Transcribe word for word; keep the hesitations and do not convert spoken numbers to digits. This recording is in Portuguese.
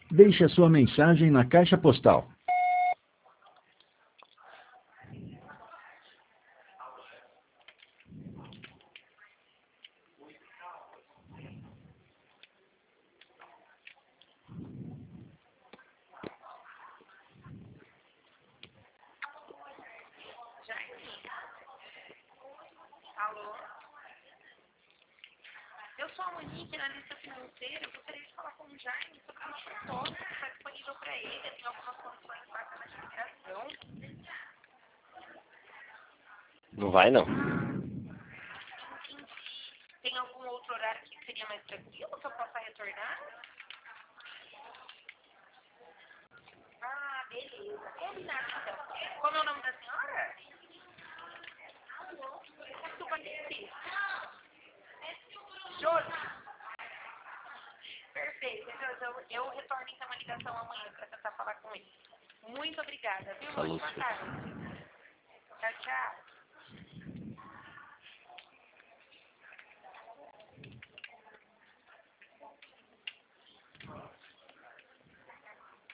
Deixe a sua mensagem na caixa postal. Alô? Eu sou a Monique, analista financeira. Eu gostaria de falar com o Jaime sobre uma proposta que está disponível para ele. Tem algumas condições bacanas de migração. Não vai, não. Entendi. Tem algum outro horário que seria mais tranquilo que eu possa retornar? Ah, beleza. Combinado, então. Como é o nome da senhora? Desculpa, Nici. Josi. Perfeito. Eu, eu, eu retorno então uma ligação amanhã para tentar falar com ele. Muito obrigada, viu? Falou, Boa tarde. Tchau, tchau.